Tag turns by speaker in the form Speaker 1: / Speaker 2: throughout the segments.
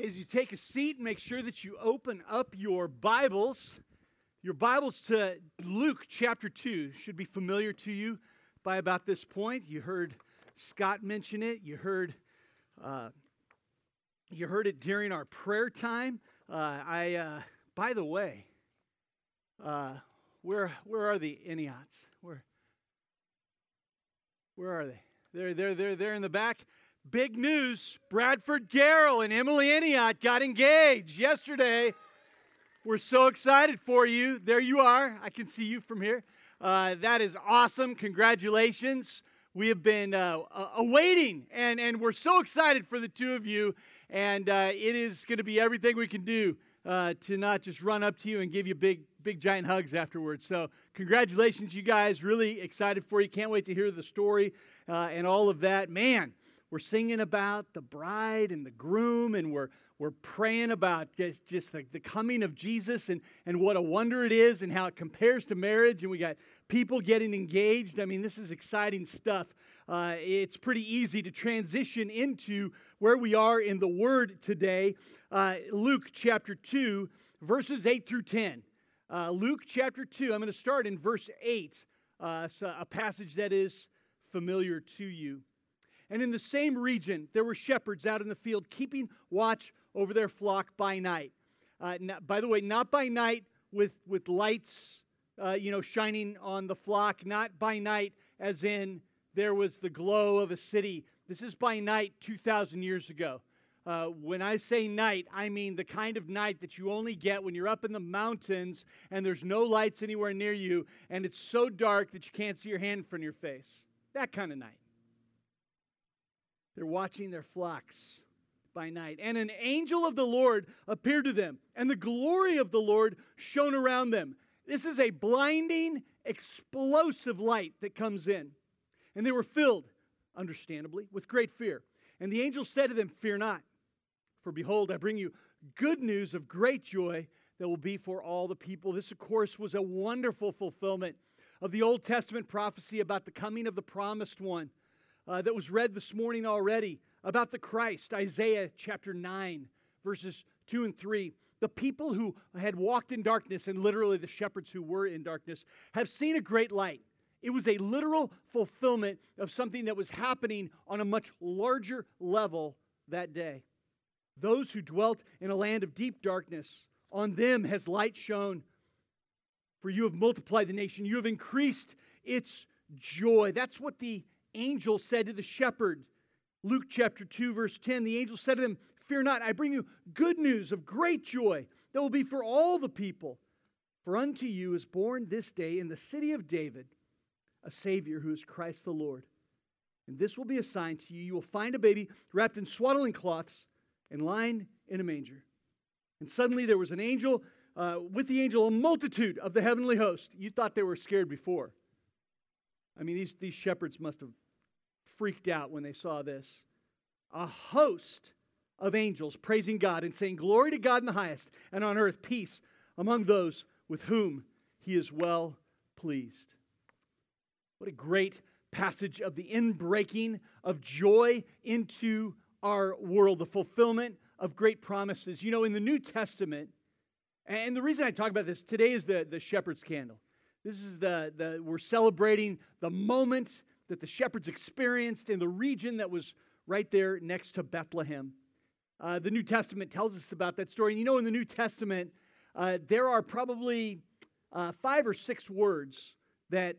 Speaker 1: As you take a seat, make sure that you open up your Bibles. Your Bibles to Luke chapter 2 should be familiar to you by about this point. You heard Scott mention it. You heard it during our prayer time. By the way, where are the Eniots? Where are they? They're in the back. Big news, Bradford Garrell and Emily Eniot got engaged yesterday. We're so excited for you. There you are. I can see you from here. That is awesome. Congratulations. We have been awaiting, and we're so excited for the two of you. And it is going to be everything we can do to not just run up to you and give you big giant hugs afterwards. So congratulations, you guys. Really excited for you. Can't wait to hear the story and all of that. Man, we're singing about the bride and the groom, and we're praying about just the coming of Jesus and what a wonder it is and how it compares to marriage. And we got people getting engaged. I mean, this is exciting stuff. It's pretty easy to transition into where we are in the Word today. Luke chapter 2, verses 8 through 10. Luke chapter 2, I'm going to start in verse 8, so a passage that is familiar to you. And in the same region, there were shepherds out in the field keeping watch over their flock by night. By the way, not by night with lights, shining on the flock. Not by night as in there was the glow of a city. This is by night 2,000 years ago. When I say night, I mean the kind of night that you only get when you're up in the mountains and there's no lights anywhere near you and it's so dark that you can't see your hand in front of your face. That kind of night. They're watching their flocks by night. And an angel of the Lord appeared to them, and the glory of the Lord shone around them. This is a blinding, explosive light that comes in. And they were filled, understandably, with great fear. And the angel said to them, "Fear not, for behold, I bring you good news of great joy that will be for all the people." This, of course, was a wonderful fulfillment of the Old Testament prophecy about the coming of the promised one. That was read this morning already about the Christ, Isaiah chapter 9, verses 2 and 3. The people who had walked in darkness, and literally the shepherds who were in darkness, have seen a great light. It was a literal fulfillment of something that was happening on a much larger level that day. Those who dwelt in a land of deep darkness, on them has light shone. For you have multiplied the nation, you have increased its joy. That's what the angel said to the shepherd. Luke chapter 2, verse 10, the angel said to them, "Fear not, I bring you good news of great joy that will be for all the people. For unto you is born this day in the city of David a Savior who is Christ the Lord. And this will be a sign to you. You will find a baby wrapped in swaddling cloths and lying in a manger." And suddenly there was an angel, with the angel, a multitude of the heavenly host. You thought they were scared before. I mean, these shepherds must have freaked out when they saw this. A host of angels praising God and saying, "Glory to God in the highest, and on earth peace among those with whom He is well pleased." What a great passage of the inbreaking of joy into our world, the fulfillment of great promises. You know, in the New Testament, and the reason I talk about this, today is the shepherd's candle. This is we're celebrating the moment that the shepherds experienced in the region that was right there next to Bethlehem. The New Testament tells us about that story. And you know, in the New Testament, there are probably 5 or 6 words that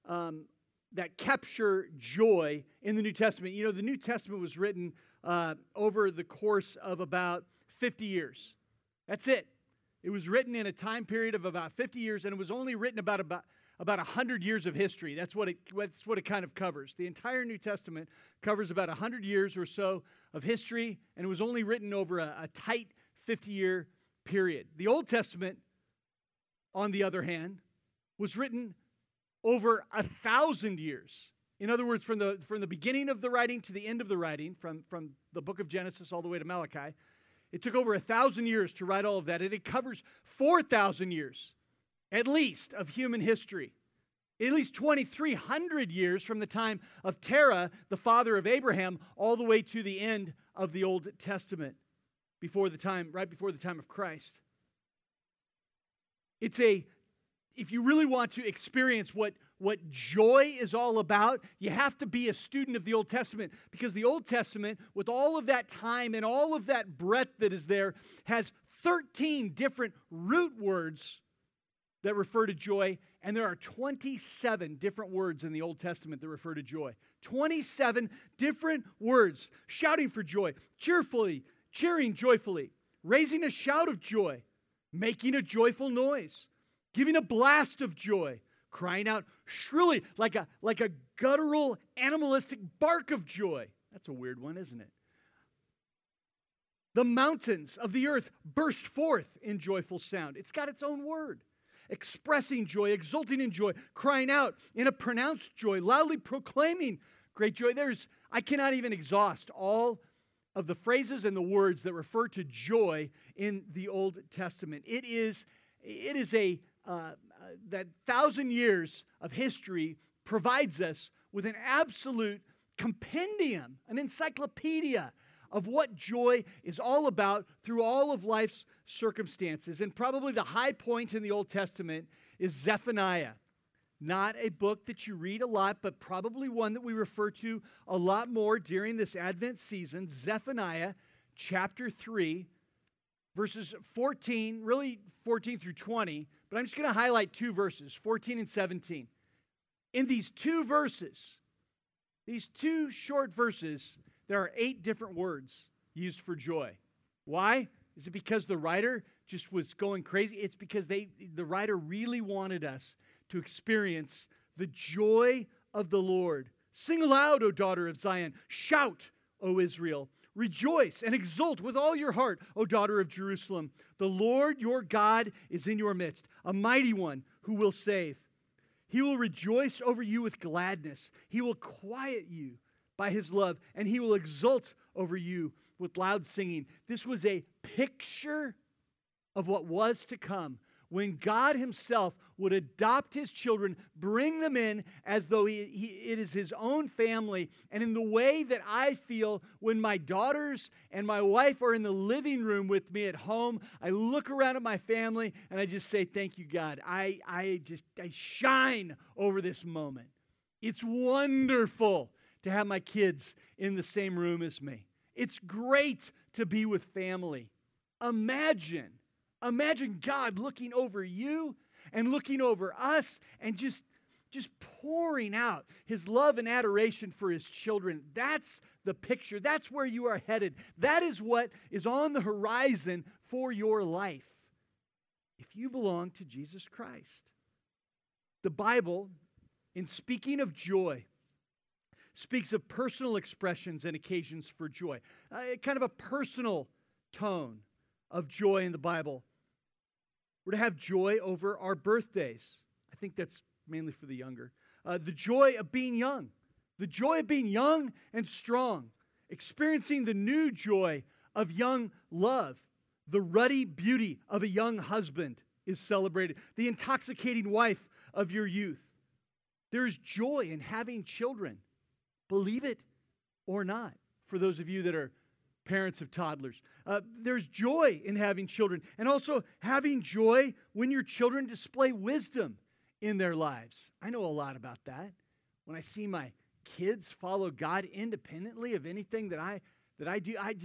Speaker 1: capture joy in the New Testament. You know, the New Testament was written over the course of about 50 years. That's it. It was written in a time period of about 50 years, and it was only written about 100 years of history. That's what it kind of covers. The entire New Testament covers about 100 years or so of history, and it was only written over a tight 50-year period. The Old Testament, on the other hand, was written over 1,000 years. In other words, from the beginning of the writing to the end of the writing, from the book of Genesis all the way to Malachi, it took over 1,000 years to write all of that, and it covers 4,000 years, at least, of human history. At least 2,300 years from the time of Terah, the father of Abraham, all the way to the end of the Old Testament. right before the time of Christ. If you really want to experience what joy is all about, you have to be a student of the Old Testament, because the Old Testament, with all of that time and all of that breadth that is there, has 13 different root words that refer to joy, and there are 27 different words in the Old Testament that refer to joy. 27 different words. Shouting for joy, cheerfully, cheering joyfully, raising a shout of joy, making a joyful noise, giving a blast of joy, crying out shrilly like a guttural, animalistic bark of joy. That's a weird one, isn't it? The mountains of the earth burst forth in joyful sound. It's got its own word. Expressing joy, exulting in joy, crying out in a pronounced joy, loudly proclaiming great joy. I cannot even exhaust all of the phrases and the words that refer to joy in the Old Testament. It is that 1,000 years of history provides us with an absolute compendium, an encyclopedia of what joy is all about through all of life's circumstances. And probably the high point in the Old Testament is Zephaniah. Not a book that you read a lot, but probably one that we refer to a lot more during this Advent season. Zephaniah chapter 3, verses 14, really 14 through 20, but I'm just going to highlight two verses, 14 and 17. In these two verses, these two short verses, there are 8 different words used for joy. Why? Is it because the writer just was going crazy? It's because the writer really wanted us to experience the joy of the Lord. Sing aloud, O daughter of Zion. Shout, O Israel. Rejoice and exult with all your heart, O daughter of Jerusalem. The Lord your God is in your midst, a mighty one who will save. He will rejoice over you with gladness. He will quiet you by His love, and He will exult over you with loud singing. This was a picture of what was to come, when God Himself would adopt His children, bring them in as though it is His own family. And in the way that I feel when my daughters and my wife are in the living room with me at home, I look around at my family and I just say, thank you, God. I shine over this moment. It's wonderful to have my kids in the same room as me. It's great to be with family. Imagine God looking over you and looking over us and just pouring out His love and adoration for His children. That's the picture. That's where you are headed. That is what is on the horizon for your life if you belong to Jesus Christ. The Bible, in speaking of joy, speaks of personal expressions and occasions for joy. Kind of a personal tone of joy in the Bible. We're to have joy over our birthdays. I think that's mainly for the younger. The joy of being young. The joy of being young and strong. Experiencing the new joy of young love. The ruddy beauty of a young husband is celebrated. The intoxicating wife of your youth. There's joy in having children. Believe it or not, for those of you that are parents of toddlers. There's joy in having children, and also having joy when your children display wisdom in their lives. I know a lot about that. When I see my kids follow God independently of anything that I do, I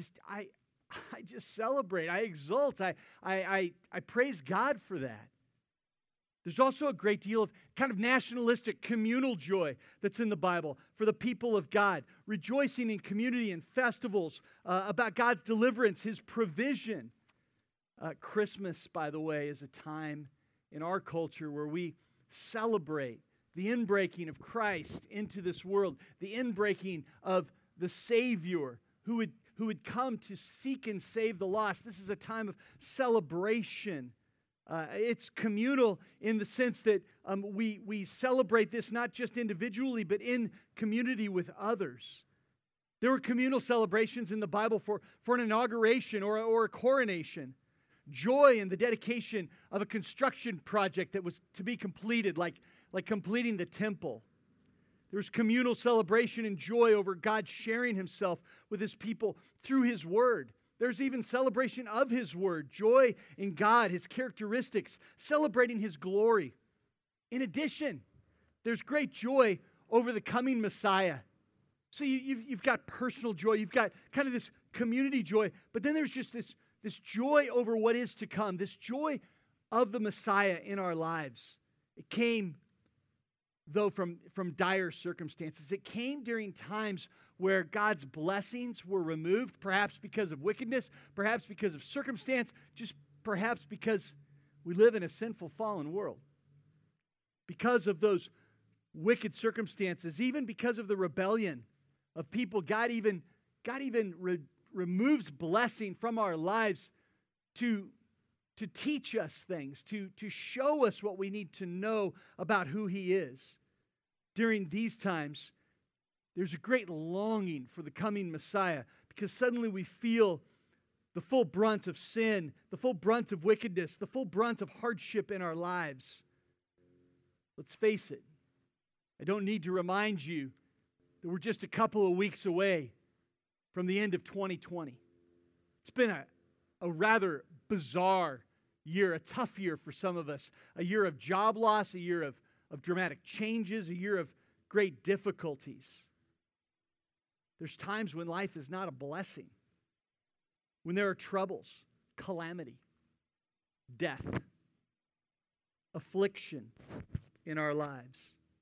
Speaker 1: just celebrate. I exult. I praise God for that. There's also a great deal of kind of nationalistic, communal joy that's in the Bible for the people of God, rejoicing in community and festivals about God's deliverance, His provision. Christmas, by the way, is a time in our culture where we celebrate the inbreaking of Christ into this world, the inbreaking of the Savior who would come to seek and save the lost. This is a time of celebration. It's communal in the sense that we celebrate this not just individually, but in community with others. There were communal celebrations in the Bible for an inauguration or a coronation. Joy in the dedication of a construction project that was to be completed, like completing the temple. There's communal celebration and joy over God sharing Himself with His people through His Word. There's even celebration of His Word, joy in God, His characteristics, celebrating His glory. In addition, there's great joy over the coming Messiah. So you've got personal joy, you've got kind of this community joy, but then there's just this joy over what is to come, this joy of the Messiah in our lives. It came, though, from dire circumstances. It came during times where God's blessings were removed, perhaps because of wickedness, perhaps because of circumstance, just perhaps because we live in a sinful, fallen world. Because of those wicked circumstances, even because of the rebellion of people, God even removes blessing from our lives to teach us things, to show us what we need to know about who He is. During these times, there's a great longing for the coming Messiah because suddenly we feel the full brunt of sin, the full brunt of wickedness, the full brunt of hardship in our lives. Let's face it, I don't need to remind you that we're just a couple of weeks away from the end of 2020. It's been a rather bizarre year, a tough year for some of us, a year of job loss, a year of dramatic changes, a year of great difficulties. There's times when life is not a blessing, when there are troubles, calamity, death, affliction in our lives.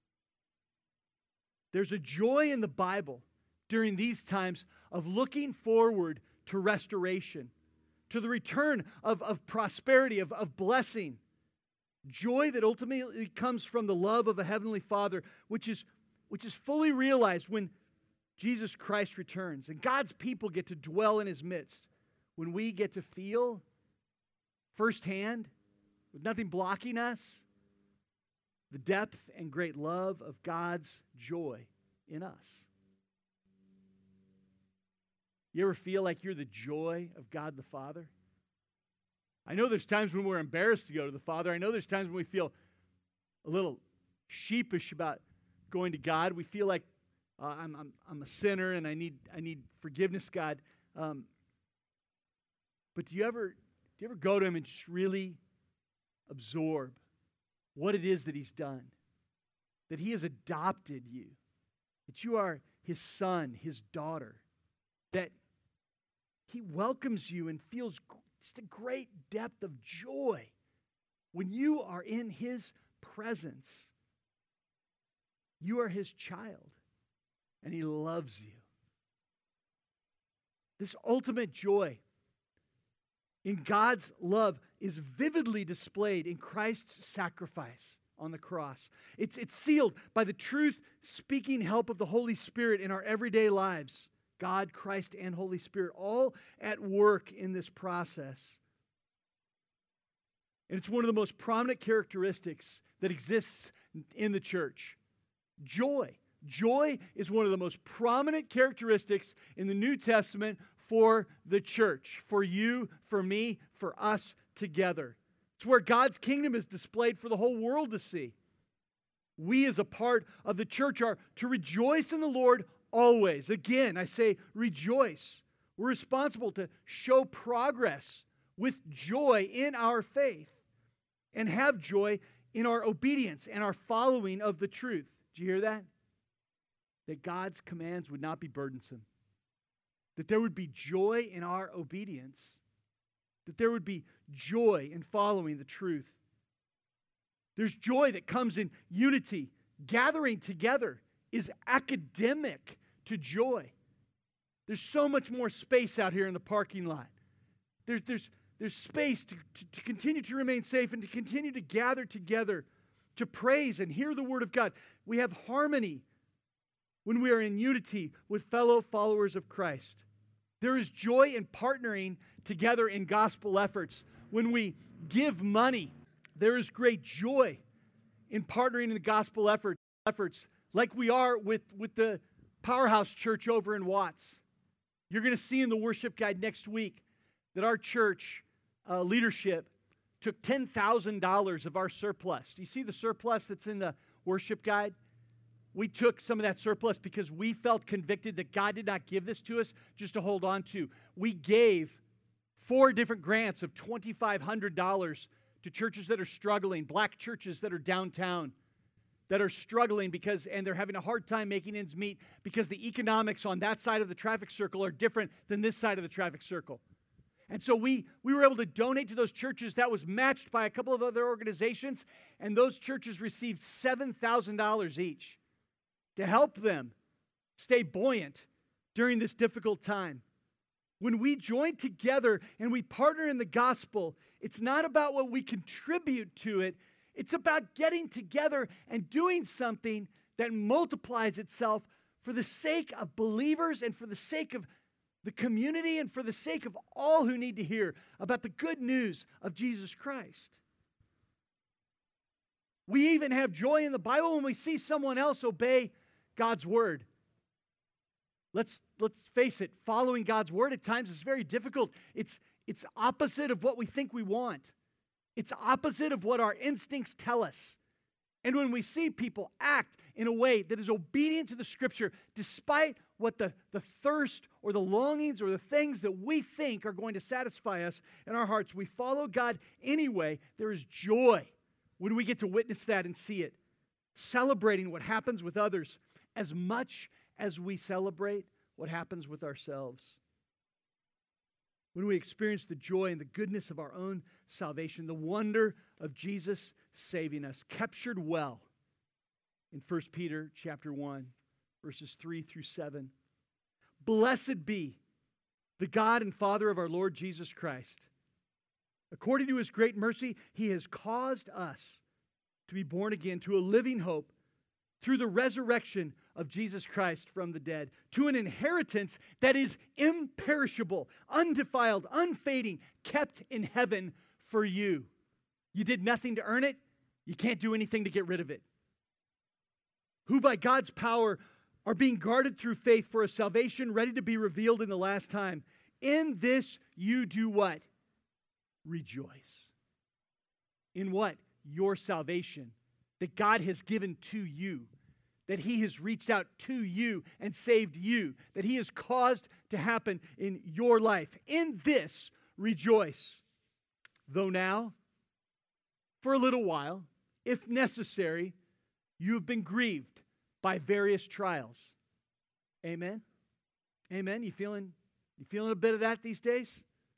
Speaker 1: There's a joy in the Bible during these times of looking forward to restoration, to the return of prosperity, of blessing. Joy that ultimately comes from the love of a Heavenly Father, which is fully realized when Jesus Christ returns. And God's people get to dwell in His midst. When we get to feel firsthand, with nothing blocking us, the depth and great love of God's joy in us. You ever feel like you're the joy of God the Father? I know there's times when we're embarrassed to go to the Father. I know there's times when we feel a little sheepish about going to God. We feel like I'm a sinner and I need forgiveness, God. But do you ever go to Him and just really absorb what it is that He's done? That He has adopted you. That you are His son, His daughter. That He welcomes you and feels just a great depth of joy when you are in His presence. You are His child, and He loves you. This ultimate joy in God's love is vividly displayed in Christ's sacrifice on the cross. It's sealed by the truth-speaking help of the Holy Spirit in our everyday lives. God, Christ, and Holy Spirit, all at work in this process. And it's one of the most prominent characteristics that exists in the church. Joy. Joy is one of the most prominent characteristics in the New Testament for the church, for you, for me, for us together. It's where God's kingdom is displayed for the whole world to see. We as a part of the church are to rejoice in the Lord always. Again, I say rejoice. We're responsible to show progress with joy in our faith and have joy in our obedience and our following of the truth. Did you hear that? That God's commands would not be burdensome. That there would be joy in our obedience. That there would be joy in following the truth. There's joy that comes in unity. Gathering together is academic to joy. There's so much more space out here in the parking lot. There's space to continue to remain safe and to continue to gather together to praise and hear the Word of God. We have harmony when we are in unity with fellow followers of Christ. There is joy in partnering together in gospel efforts. When we give money, there is great joy in partnering in the gospel efforts like we are with the Powerhouse Church over in Watts. You're going to see in the worship guide next week that our church leadership took $10,000 of our surplus. Do you see the surplus that's in the worship guide? We took some of that surplus because we felt convicted that God did not give this to us just to hold on to. We gave 4 different grants of $2,500 to churches that are struggling, black churches that are downtown, that are struggling and they're having a hard time making ends meet because the economics on that side of the traffic circle are different than this side of the traffic circle. And so we were able to donate to those churches. That was matched by a couple of other organizations, and those churches received $7,000 each to help them stay buoyant during this difficult time. When we join together and we partner in the gospel, it's not about what we contribute to it. It's about getting together and doing something that multiplies itself for the sake of believers and for the sake of the community and for the sake of all who need to hear about the good news of Jesus Christ. We even have joy in the Bible when we see someone else obey God's word. Let's face it, following God's word at times is very difficult. It's opposite of what we think we want. It's opposite of what our instincts tell us. And when we see people act in a way that is obedient to the Scripture, despite what the thirst or the longings or the things that we think are going to satisfy us in our hearts, we follow God anyway. There is joy when we get to witness that and see it, celebrating what happens with others as much as we celebrate what happens with ourselves. When we experience the joy and the goodness of our own salvation, the wonder of Jesus saving us, captured well in 1 Peter chapter 1, verses 3 through 7. Blessed be the God and Father of our Lord Jesus Christ. According to His great mercy, He has caused us to be born again to a living hope through the resurrection of Jesus Christ from the dead, to an inheritance that is imperishable, undefiled, unfading, kept in heaven for you. You did nothing to earn it. You can't do anything to get rid of it. Who by God's power are being guarded through faith for a salvation ready to be revealed in the last time. In this you do what? Rejoice. In what? Your salvation that God has given to you, that He has reached out to you and saved you, that He has caused to happen in your life. In this, rejoice. Though now, for a little while, if necessary, you have been grieved by various trials. Amen? Amen? You feeling a bit of that these days?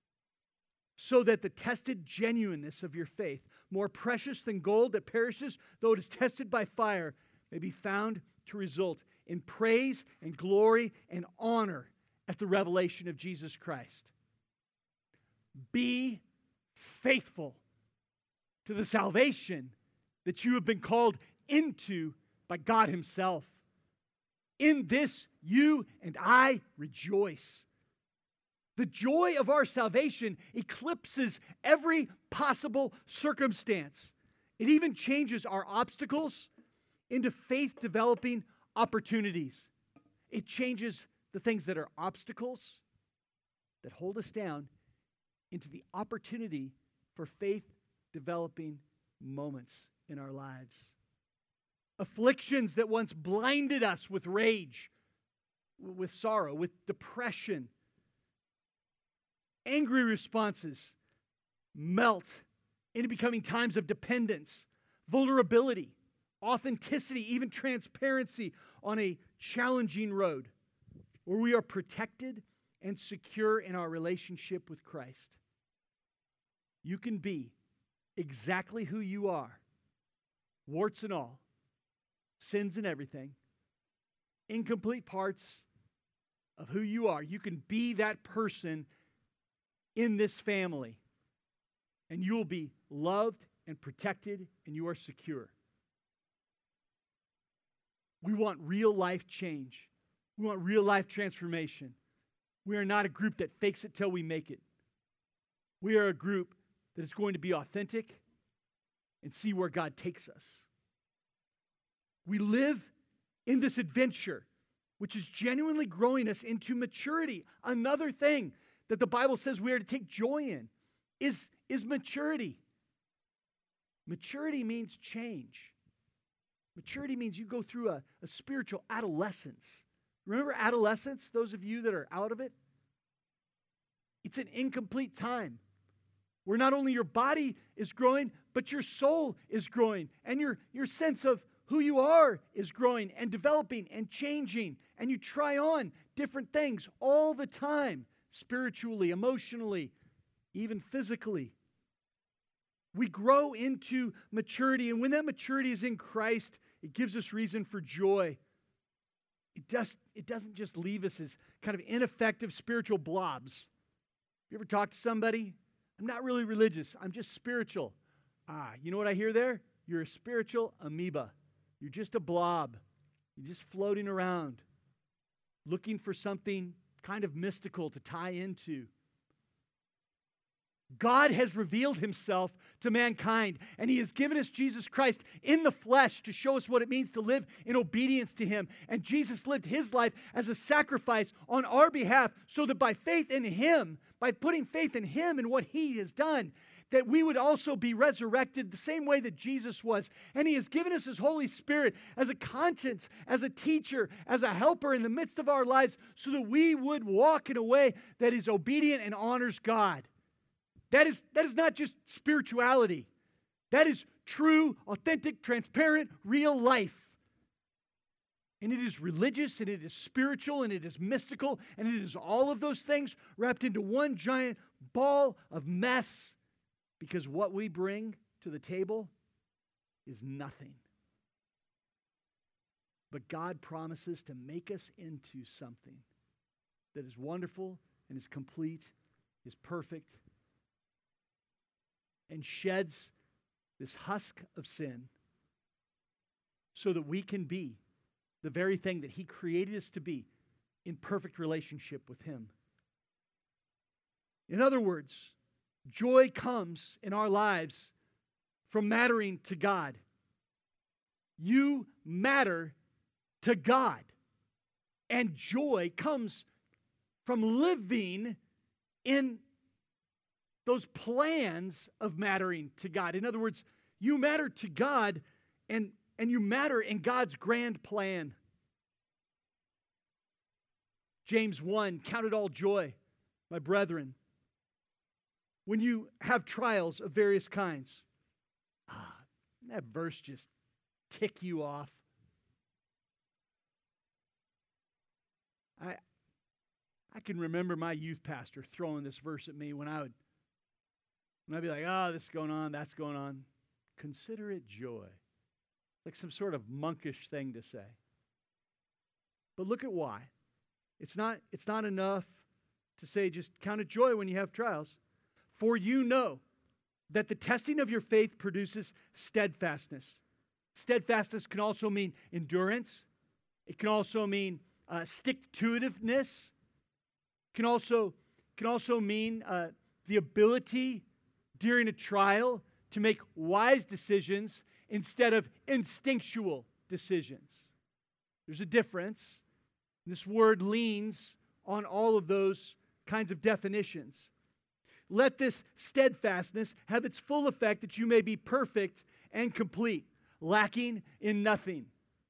Speaker 1: So that the tested genuineness of your faith, more precious than gold that perishes, though it is tested by fire, may be found to result in praise and glory and honor at the revelation of Jesus Christ. Be faithful to the salvation that you have been called into by God Himself. In this, you and I rejoice. The joy of our salvation eclipses every possible circumstance. It even changes our obstacles into faith-developing opportunities. It changes the things that are obstacles that hold us down into the opportunity for faith-developing moments in our lives. Afflictions that once blinded us with rage, with sorrow, with depression, angry responses melt into becoming times of dependence, vulnerability, authenticity, even transparency on a challenging road where we are protected and secure in our relationship with Christ. You can be exactly who you are, warts and all, sins and everything, incomplete parts of who you are. You can be that person in this family, and you will be loved and protected, and you are secure. We want real life change. We want real life transformation. We are not a group that fakes it till we make it. We are a group that is going to be authentic and see where God takes us. We live in this adventure, which is genuinely growing us into maturity. Another thing that the Bible says we are to take joy in is maturity. Maturity means change. Maturity means you go through a spiritual adolescence. Remember adolescence, those of you that are out of it? It's an incomplete time where not only your body is growing, but your soul is growing, and your sense of who you are is growing and developing and changing, and you try on different things all the time, spiritually, emotionally, even physically. We grow into maturity, and when that maturity is in Christ, it gives us reason for joy. It doesn't just leave us as kind of ineffective spiritual blobs. You ever talk to somebody? I'm not really religious. I'm just spiritual. You know what I hear there? You're a spiritual amoeba. You're just a blob. You're just floating around, looking for something kind of mystical to tie into. God has revealed Himself to mankind, and He has given us Jesus Christ in the flesh to show us what it means to live in obedience to Him. And Jesus lived His life as a sacrifice on our behalf, so that by faith in Him, by putting faith in Him and what He has done, that we would also be resurrected the same way that Jesus was. And He has given us His Holy Spirit as a conscience, as a teacher, as a helper in the midst of our lives, so that we would walk in a way that is obedient and honors God. That is not just spirituality. That is true, authentic, transparent, real life. And it is religious, and it is spiritual, and it is mystical, and it is all of those things wrapped into one giant ball of mess, because what we bring to the table is nothing. But God promises to make us into something that is wonderful and is complete, is perfect, and sheds this husk of sin so that we can be the very thing that He created us to be, in perfect relationship with Him. In other words, joy comes in our lives from mattering to God. You matter to God. And joy comes from living in those plans of mattering to God. In other words, you matter to God, and you matter in God's grand plan. James 1, count it all joy, my brethren, when you have trials of various kinds. That verse just tick you off. I can remember my youth pastor throwing this verse at me when I'd be like, this is going on, that's going on. Consider it joy. It's like some sort of monkish thing to say. But look at why. It's not enough to say just count it joy when you have trials. For you know that the testing of your faith produces steadfastness. Steadfastness can also mean endurance. It can also mean stick-to-itiveness. It can also mean the ability during a trial to make wise decisions instead of instinctual decisions. There's a difference. This word leans on all of those kinds of definitions. Let this steadfastness have its full effect, that you may be perfect and complete, lacking in nothing.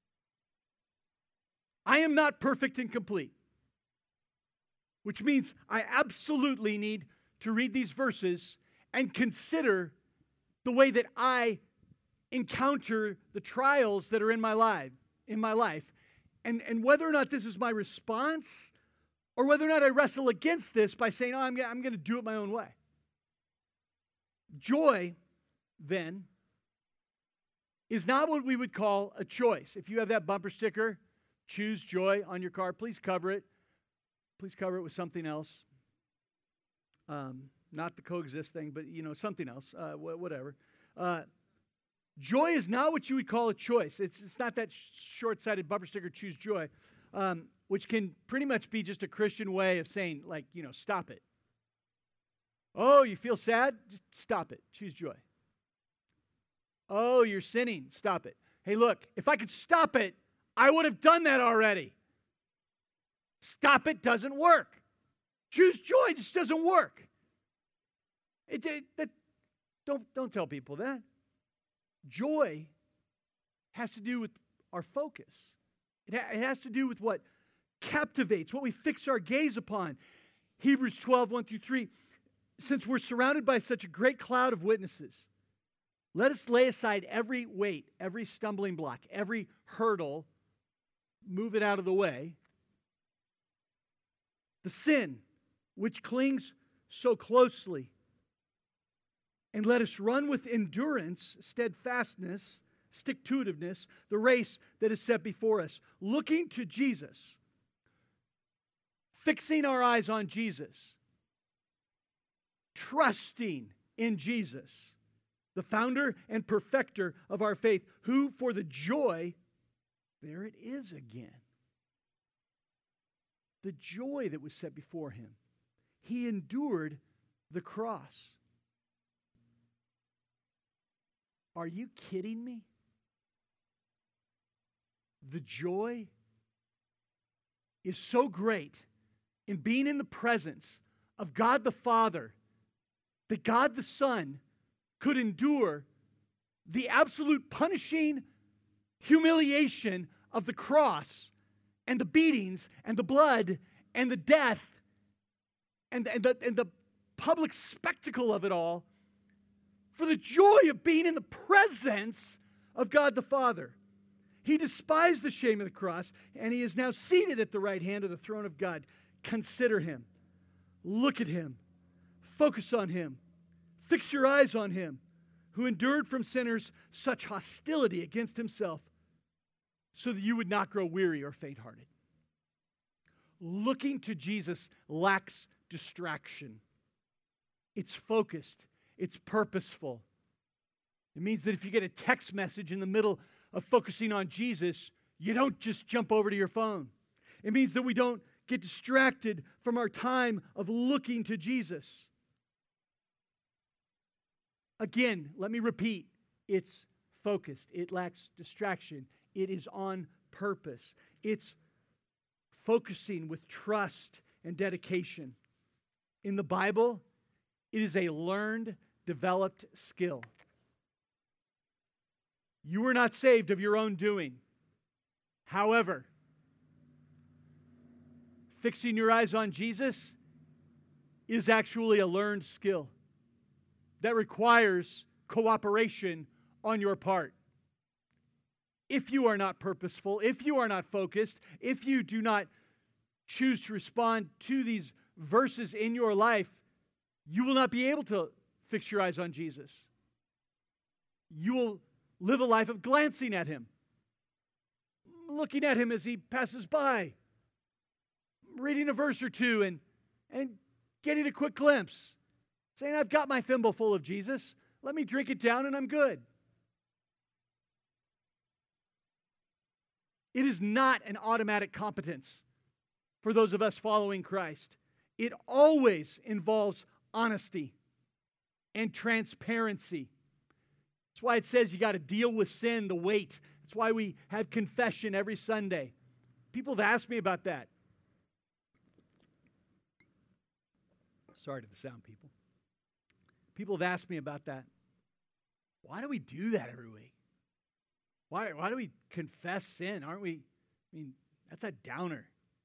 Speaker 1: I am not perfect and complete, which means I absolutely need to read these verses and consider the way that I encounter the trials that are in my life, and whether or not this is my response, or whether or not I wrestle against this by saying, I'm going to do it my own way. Joy, then, is not what we would call a choice. If you have that bumper sticker, choose joy, on your car, please cover it. Please cover it with something else. Not the coexist thing, but something else, whatever. Joy is not what you would call a choice. It's not that short-sighted bumper sticker, choose joy, which can pretty much be just a Christian way of saying, stop it. Oh, you feel sad? Just stop it. Choose joy. Oh, you're sinning? Stop it. Hey, look, if I could stop it, I would have done that already. Stop it doesn't work. Choose joy just doesn't work. Don't tell people that. Joy has to do with our focus. It has to do with what captivates, what we fix our gaze upon. Hebrews 12, 1 through 3. Since we're surrounded by such a great cloud of witnesses, let us lay aside every weight, every stumbling block, every hurdle, move it out of the way. The sin which clings so closely. And let us run with endurance, steadfastness, stick-to-itiveness, the race that is set before us, looking to Jesus, fixing our eyes on Jesus, trusting in Jesus, the founder and perfecter of our faith, who for the joy, there it is again, the joy that was set before him, he endured the cross. Are you kidding me? The joy is so great in being in the presence of God the Father that God the Son could endure the absolute punishing humiliation of the cross and the beatings and the blood and the death and the public spectacle of it all for the joy of being in the presence of God the Father. He despised the shame of the cross, and he is now seated at the right hand of the throne of God. Consider him. Look at him. Focus on him. Fix your eyes on him, who endured from sinners such hostility against himself, so that you would not grow weary or faint-hearted. Looking to Jesus lacks distraction. It's focused. It's purposeful. It means that if you get a text message in the middle of focusing on Jesus, you don't just jump over to your phone. It means that we don't get distracted from our time of looking to Jesus. Again, let me repeat, it's focused. It lacks distraction. It is on purpose. It's focusing with trust and dedication. In the Bible, it is a learned, developed skill. You were not saved of your own doing. However, fixing your eyes on Jesus is actually a learned skill that requires cooperation on your part. If you are not purposeful, if you are not focused, if you do not choose to respond to these verses in your life, you will not be able to fix your eyes on Jesus. You will live a life of glancing at him, looking at him as he passes by, reading a verse or two and getting a quick glimpse, saying, I've got my thimble full of Jesus. Let me drink it down and I'm good. It is not an automatic competence for those of us following Christ. It always involves honesty and transparency. That's why it says you got to deal with sin, the weight. That's why we have confession every Sunday. People have asked me about that. Sorry to the sound people. People have asked me about that. Why do we do that every week? Why do we confess sin? Aren't we? I mean, that's a downer.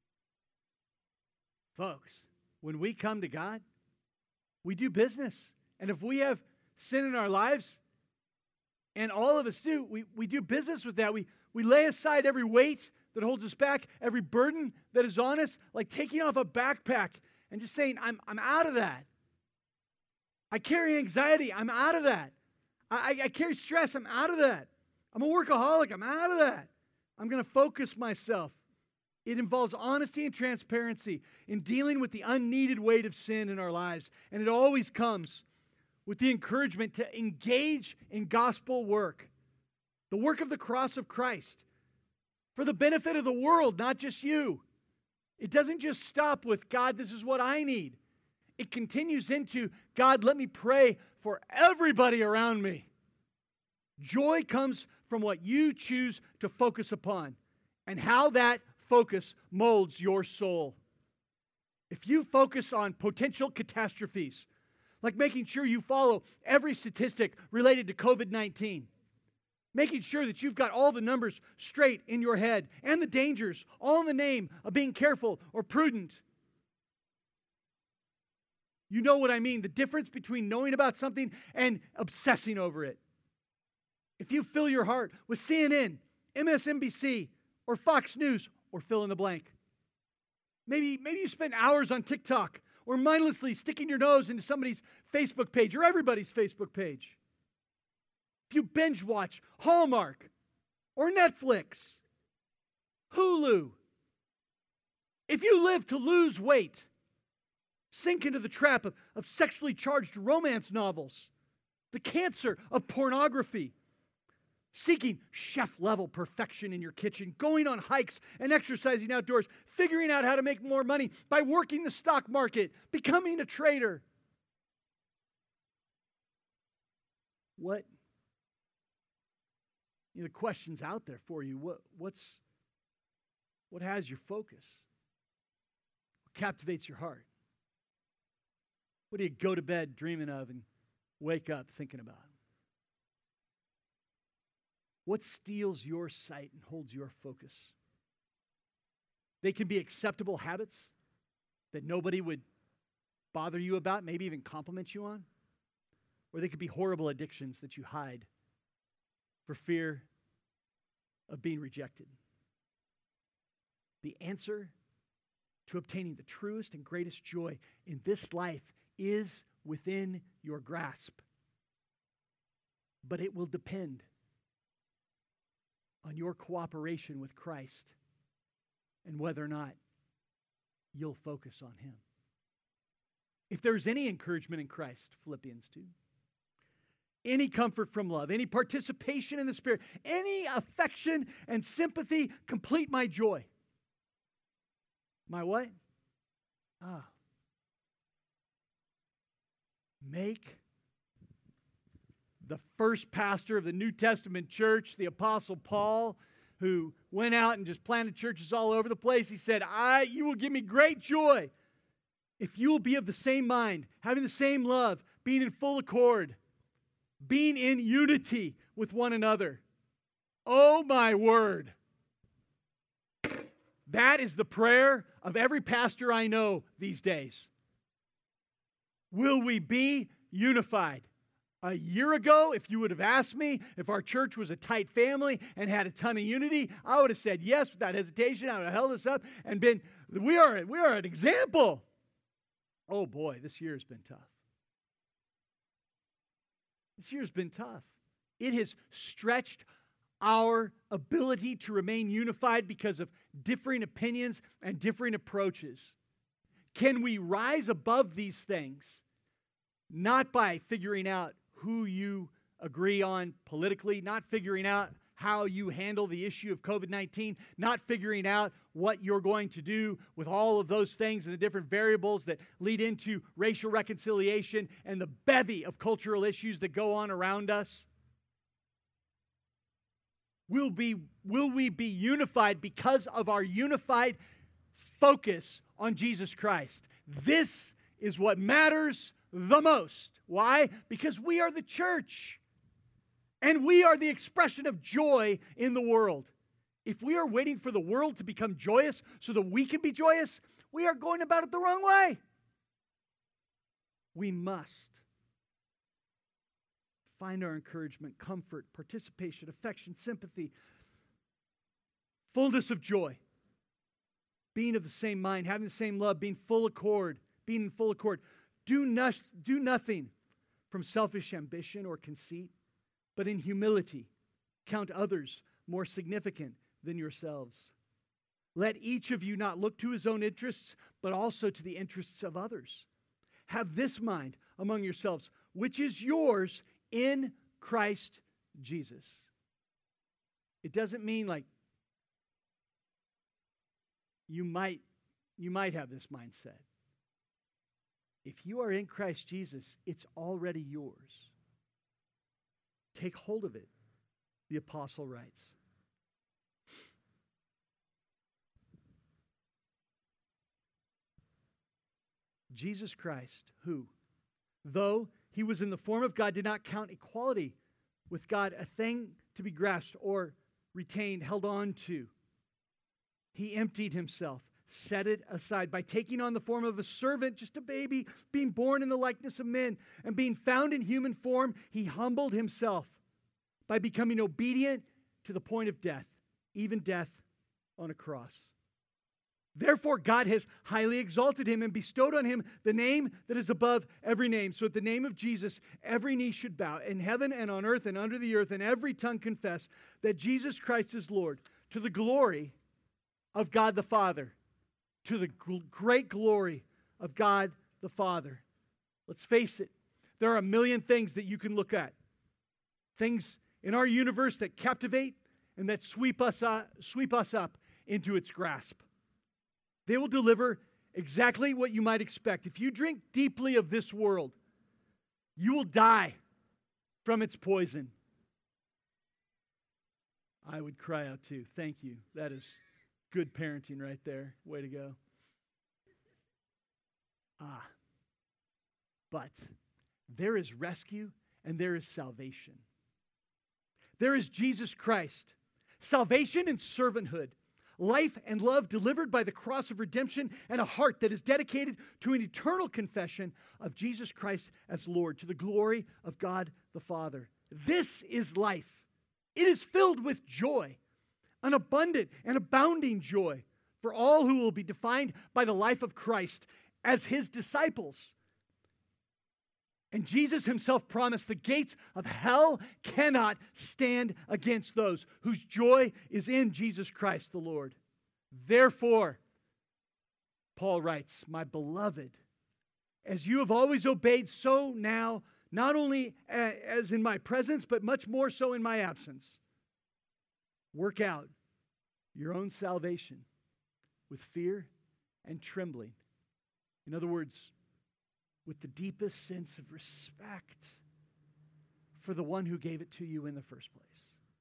Speaker 1: Folks, when we come to God, we do business. And if we have sin in our lives, and all of us do, we do business with that. We lay aside every weight that holds us back, every burden that is on us, like taking off a backpack and just saying, I'm out of that. I carry anxiety, I'm out of that. I carry stress, I'm out of that. I'm a workaholic, I'm out of that. I'm going to focus myself. It involves honesty and transparency in dealing with the unneeded weight of sin in our lives. And it always comes with the encouragement to engage in gospel work, the work of the cross of Christ, for the benefit of the world, not just you. It doesn't just stop with, God, this is what I need. It continues into, God, let me pray for everybody around me. Joy comes from what you choose to focus upon and how that focus molds your soul. If you focus on potential catastrophes, like making sure you follow every statistic related to COVID-19, making sure that you've got all the numbers straight in your head and the dangers, all in the name of being careful or prudent, You know what I mean? The difference between knowing about something and obsessing over it. If you fill your heart with CNN, MSNBC, or Fox News, or fill in the blank. Maybe you spend hours on TikTok or mindlessly sticking your nose into somebody's Facebook page or everybody's Facebook page. If you binge watch Hallmark or Netflix, Hulu, if you live to lose weight, sink into the trap of sexually charged romance novels, the cancer of pornography, seeking chef-level perfection in your kitchen, going on hikes and exercising outdoors, figuring out how to make more money by working the stock market, becoming a trader. The question's out there for you. What has your focus? What captivates your heart? What do you go to bed dreaming of and wake up thinking about? What steals your sight and holds your focus? They can be acceptable habits that nobody would bother you about, maybe even compliment you on. Or they could be horrible addictions that you hide for fear of being rejected. The answer to obtaining the truest and greatest joy in this life is within your grasp. But it will depend on your cooperation with Christ and whether or not you'll focus on Him. If there's any encouragement in Christ, Philippians 2, any comfort from love, any participation in the Spirit, any affection and sympathy, complete my joy. My what? Make the first pastor of the New Testament church, the Apostle Paul, who went out and just planted churches all over the place. He said, you will give me great joy if you will be of the same mind, having the same love, being in full accord, being in unity with one another. Oh my word. That is the prayer of every pastor I know these days. Will we be unified? A year ago, if you would have asked me if our church was a tight family and had a ton of unity, I would have said yes without hesitation. I would have held us up and we are an example. Oh boy, this year has been tough. This year's been tough. It has stretched our ability to remain unified because of differing opinions and differing approaches. Can we rise above these things? Not by figuring out who you agree on politically, not figuring out how you handle the issue of COVID-19, not figuring out what you're going to do with all of those things and the different variables that lead into racial reconciliation and the bevy of cultural issues that go on around us. Will we be unified because of our unified focus on Jesus Christ? This is what matters the most. Why? Because we are the church. And we are the expression of joy in the world. If we are waiting for the world to become joyous so that we can be joyous, we are going about it the wrong way. We must find our encouragement, comfort, participation, affection, sympathy, fullness of joy, being of the same mind, having the same love, being in full accord. Do nothing from selfish ambition or conceit, but in humility count others more significant than yourselves. Let each of you not look to his own interests, but also to the interests of others. Have this mind among yourselves, which is yours in Christ Jesus. It doesn't mean like you might have this mindset. If you are in Christ Jesus, it's already yours. Take hold of it, the apostle writes. Jesus Christ, who, though he was in the form of God, did not count equality with God a thing to be grasped or retained, held on to. He emptied himself, set it aside. By taking on the form of a servant, just a baby, being born in the likeness of men, and being found in human form, he humbled himself by becoming obedient to the point of death, even death on a cross. Therefore, God has highly exalted him and bestowed on him the name that is above every name. So at the name of Jesus, every knee should bow in heaven and on earth and under the earth, and every tongue confess that Jesus Christ is Lord, to the glory of God the Father. To the great glory of God the Father. Let's face it, there are a million things that you can look at. Things in our universe that captivate and that sweep us up into its grasp. They will deliver exactly what you might expect. If you drink deeply of this world, you will die from its poison. I would cry out too. Thank you. That is good parenting right there. Way to go. But there is rescue and there is salvation. There is Jesus Christ. Salvation and servanthood. Life and love delivered by the cross of redemption, and a heart that is dedicated to an eternal confession of Jesus Christ as Lord, to the glory of God the Father. This is life. It is filled with joy, an abundant and abounding joy for all who will be defined by the life of Christ as his disciples. And Jesus himself promised the gates of hell cannot stand against those whose joy is in Jesus Christ the Lord. Therefore, Paul writes, my beloved, as you have always obeyed, so now, not only as in my presence, but much more so in my absence, work out your own salvation with fear and trembling. In other words, with the deepest sense of respect for the one who gave it to you in the first place.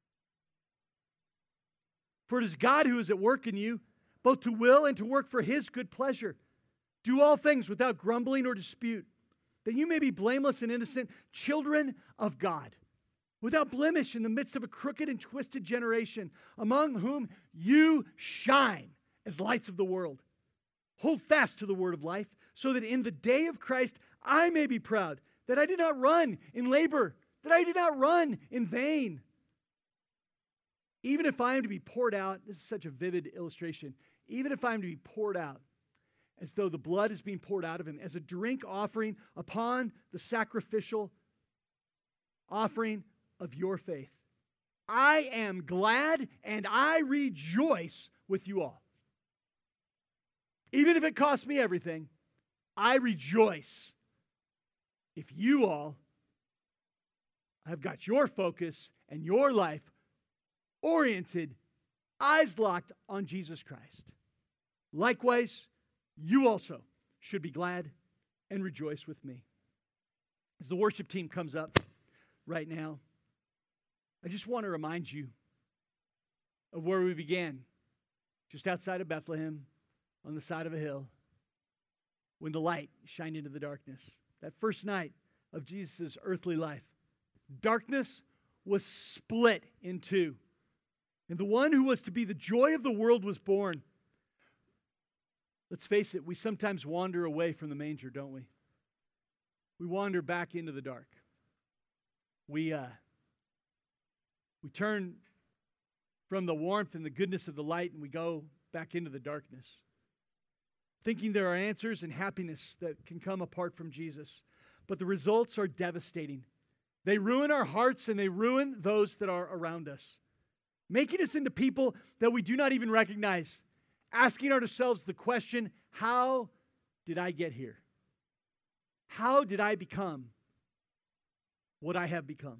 Speaker 1: For it is God who is at work in you, both to will and to work for his good pleasure. Do all things without grumbling or dispute, that you may be blameless and innocent, children of God, without blemish in the midst of a crooked and twisted generation, among whom you shine as lights of the world. Hold fast to the word of life, so that in the day of Christ I may be proud that I did not run in labor, that I did not run in vain. Even if I am to be poured out, this is such a vivid illustration, even if I am to be poured out as though the blood is being poured out of him, as a drink offering upon the sacrificial offering of your faith, I am glad and I rejoice with you all. Even if it costs me everything, I rejoice if you all have got your focus and your life oriented, eyes locked on Jesus Christ. Likewise, you also should be glad and rejoice with me. As the worship team comes up right now, I just want to remind you of where we began, just outside of Bethlehem, on the side of a hill, when the light shined into the darkness. That first night of Jesus' earthly life, darkness was split in two. And the one who was to be the joy of the world was born. Let's face it, we sometimes wander away from the manger, don't we? We wander back into the dark. We turn from the warmth and the goodness of the light and we go back into the darkness, thinking there are answers and happiness that can come apart from Jesus. But the results are devastating. They ruin our hearts and they ruin those that are around us, making us into people that we do not even recognize, asking ourselves the question, how did I get here? How did I become what I have become?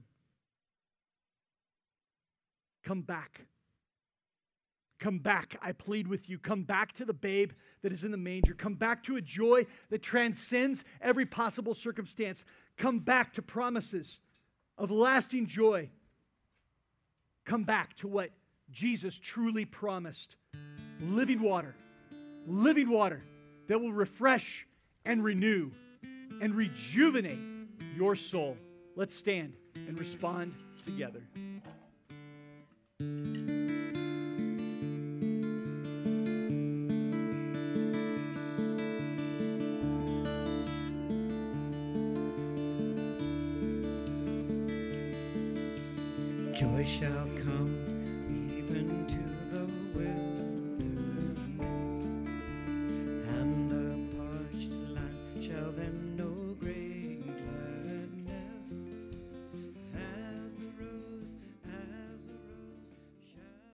Speaker 1: Come back. Come back, I plead with you. Come back to the babe that is in the manger. Come back to a joy that transcends every possible circumstance. Come back to promises of lasting joy. Come back to what Jesus truly promised. Living water that will refresh and renew and rejuvenate your soul. Let's stand and respond together.
Speaker 2: Joy shall come